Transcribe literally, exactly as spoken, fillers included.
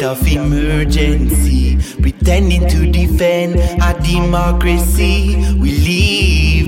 of emergency, pretending to defend a democracy. We live